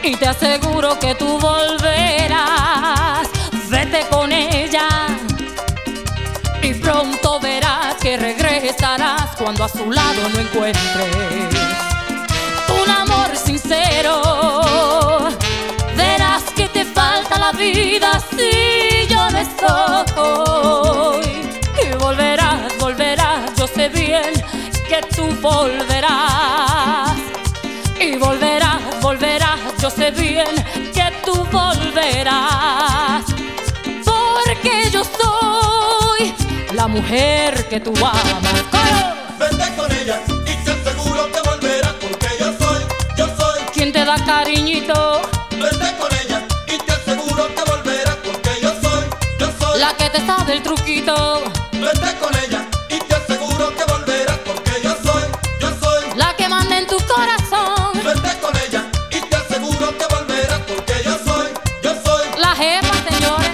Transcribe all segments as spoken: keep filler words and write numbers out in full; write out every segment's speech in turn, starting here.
y te aseguro que tú volverás. Vete con ella y pronto verás que regresarás cuando a su lado no encuentres un amor sincero. Verás que te falta la vida si yo no estoy. Y volverás, volverás, yo sé bien que tú volverás. Y volverás, volverás, yo sé bien que tú volverás. Porque yo soy la mujer que tú amas. ¡Coro! Vete con ella y te aseguro que volverás, porque yo soy, yo soy ¿quién te da cariñito? Vete con ella y te aseguro que volverás, porque yo soy, yo soy La que te sabe el truquito. Vete con ella y te aseguro que volverás, porque yo soy, yo soy La que manda en tu corazón. Vete con ella y te aseguro que volverás, porque yo soy, yo soy La jefa, señores.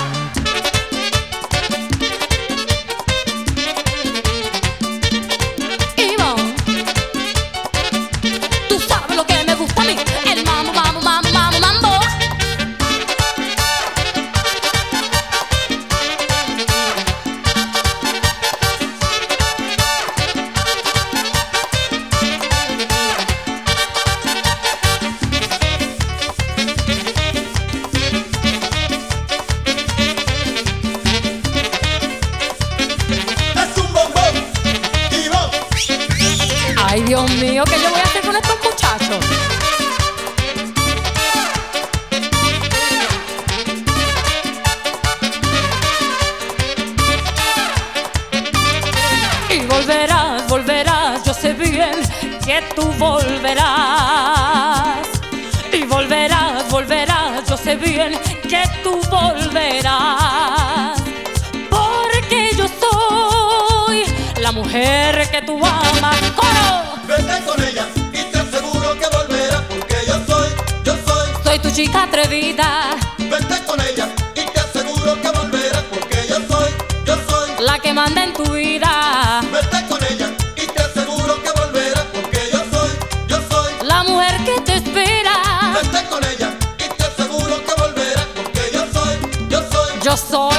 Ivonne, tú sabes lo que me gusta a mí. El mambo, mambo, mambo, mambo, mambo. Es un bombón, Ivonne. Ay, Dios mío, ¿qué yo voy a hacer con estos muchachos? Y volverás, volverás, yo sé bien que tú volverás. Y volverás, volverás, yo sé bien que tú volverás. Porque yo soy la mujer que tú amas. ¡Coro! Vete con ella y te aseguro que volverás, porque yo soy, yo soy Soy tu chica atrevida, Vete con ella y te aseguro que volverás, porque yo soy, yo soy la que manda en tu vida, Vete con ella y te aseguro que volverás, porque yo soy, yo soy la mujer que te espera. Vete con ella y te aseguro que volverás, porque yo soy, yo soy Yo soy